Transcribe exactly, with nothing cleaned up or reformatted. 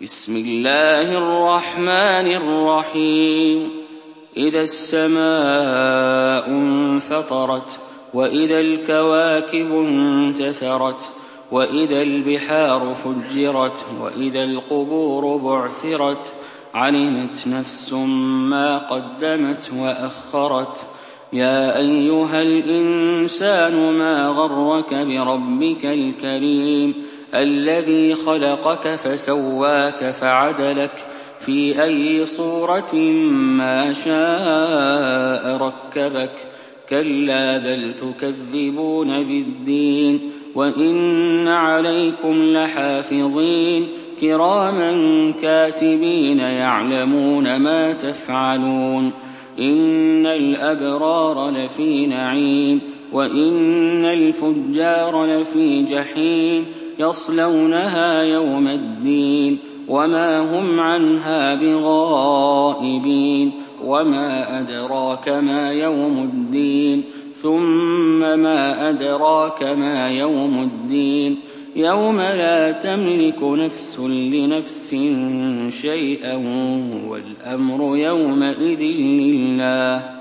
بسم الله الرحمن الرحيم إذا السماء انفطرت وإذا الكواكب انتثرت وإذا البحار فجرت وإذا القبور بعثرت علمت نفس ما قدمت وأخرت يا أيها الإنسان ما غرك بربك الكريم الذي خلقك فسواك فعدلك في أي صورة ما شاء ركبك كلا بل تكذبون بالدين وإن عليكم لحافظين كراما كاتبين يعلمون ما تفعلون إن الأبرار لفي نعيم وإن الفجار لفي جحيم يصلونها يوم الدين وما هم عنها بغائبين وما أدراك ما يوم الدين ثم ما أدراك ما يوم الدين يوم لا تملك نفس لنفس شيئا والأمر يومئذ لله